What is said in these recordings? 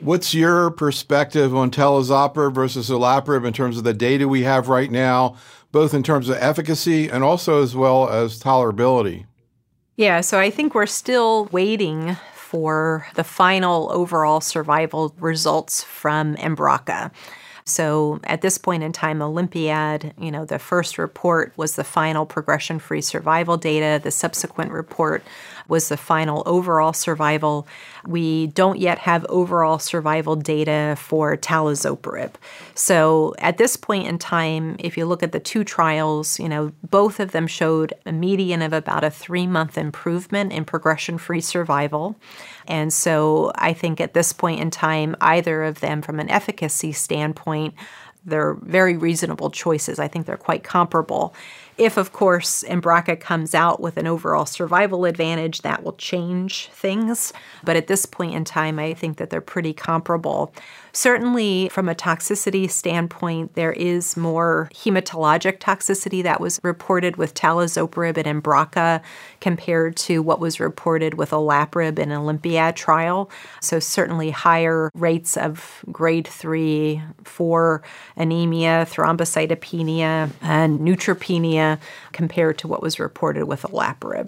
What's your perspective on talazoparib versus olaparib in terms of the data we have right now, both in terms of efficacy and also as well as tolerability? Yeah, so I think we're still waiting for the final overall survival results from Embraca. So at this point in time, Olympiad, the first report was the final progression-free survival data. The subsequent report was the final overall survival. We don't yet have overall survival data for talazoparib. So at this point in time, if you look at the two trials, both of them showed a median of about a 3-month improvement in progression-free survival. And so I think at this point in time, either of them from an efficacy standpoint, they're very reasonable choices. I think they're quite comparable. If, of course, Embraca comes out with an overall survival advantage, that will change things. But at this point in time, I think that they're pretty comparable. Certainly, from a toxicity standpoint, there is more hematologic toxicity that was reported with talazoparib and Embraca compared to what was reported with olaparib in Olympiad trial. So certainly higher rates of grade 3, 4 anemia, thrombocytopenia, and neutropenia compared to what was reported with olaparib.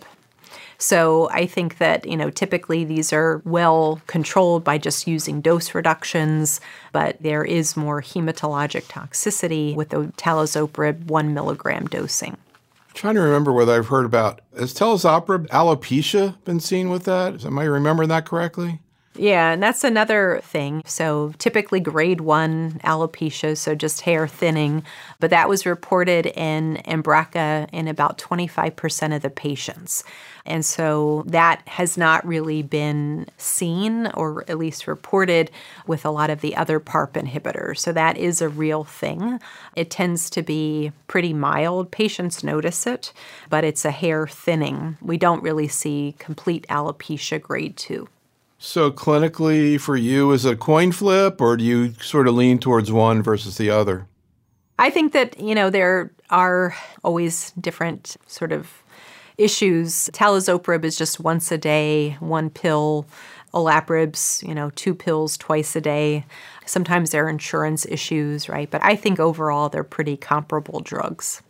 So I think that, typically these are well controlled by just using dose reductions, but there is more hematologic toxicity with the talazoparib 1 milligram dosing. I'm trying to remember whether I've heard about, has talazoparib alopecia been seen with that? Am I remembering that correctly? Yeah, and that's another thing. So typically grade 1 alopecia, so just hair thinning, but that was reported in Embraca in about 25% of the patients. And so that has not really been seen or at least reported with a lot of the other PARP inhibitors. So that is a real thing. It tends to be pretty mild. Patients notice it, but it's a hair thinning. We don't really see complete alopecia grade 2. So clinically for you, is it a coin flip or do you sort of lean towards one versus the other? I think that, there are always different sort of issues. Talazoparib is just once a day, 1 pill. Olaparib's, 2 pills twice a day. Sometimes there are insurance issues, right? But I think overall they're pretty comparable drugs.